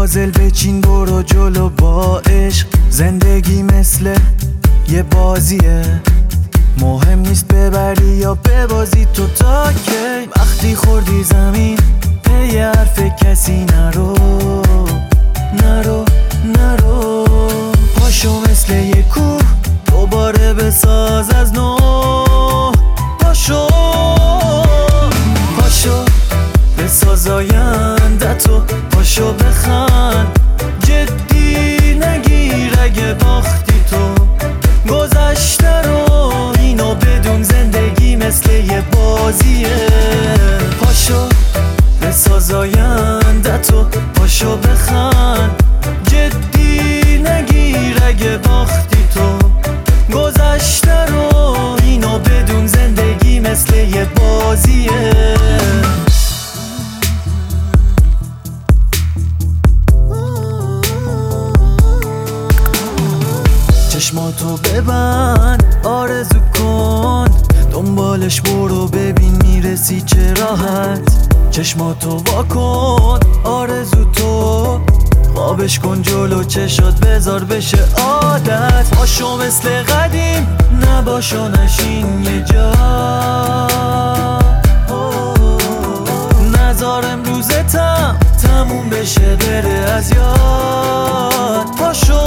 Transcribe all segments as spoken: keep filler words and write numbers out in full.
پازل بچین برو جلو با عشق. زندگی مثل یه بازیه، مهم نیست ببری یا ببازی تو تا کی. وقتی خوردی زمین پی حرف کسی نرو نرو نرو. پاشو مثل یه کوه دوباره بساز از نو. پاشو پاشو بساز آینده‌تو. پاشو بخند جدی نگیر اگه باختی تو. گذشته رو اینو بدون زندگی مثل یه بازیه. پاشو بساز آینده‌تو. پاشو بخند جدی نگیر اگه باختی تو. گذشته رو اینو بدون زندگی مثل یه بازیه. چشماتو ببند آرزو کن، دنبالش برو ببین میرسی چه راحت. چشماتو واکن آرزو تو، خوابش کن جلو چشات بذار بشه عادت. پاشو مثل قدیم نباشو نشین یه جا. نذار امروزتم تموم بشه بره از یاد. پاشو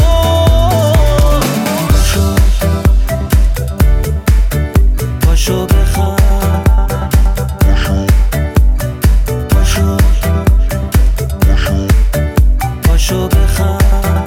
پاشو بخند. پاشو پاشو بخند.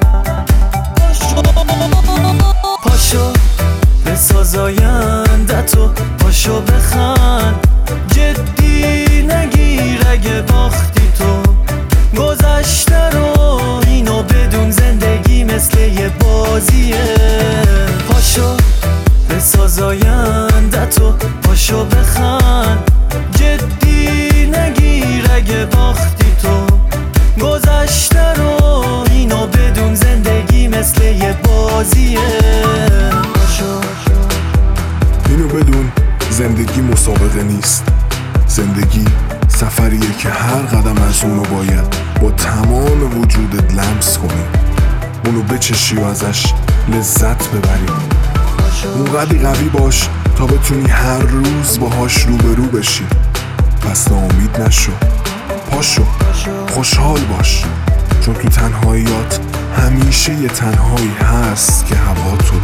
پاشو بساز آینده‌تو. پاشو بخند جدی نگیر اگه باختی تو. گذشته رو اینو بدون زندگی مثل یه بازیه. پاشو بساز آینده‌تو. پاشو بخند جدی نگیر اگه باختی تو. گذشته رو اینو بدون زندگی مثل یه بازیه. پاشو اینو بدون زندگی مسابقه نیست. زندگی سفریه که هر قدم از اونو باید با تمام وجودت لمس کنی، اونو بچشی و ازش لذت ببری. اونقدی قوی باش تا بتونی هر روز باهاش روبرو بشی. پس ناامید نشو. پاشو خوشحال باش، چون تو تنهاییات همیشه یه تنهایی هست که هوا تو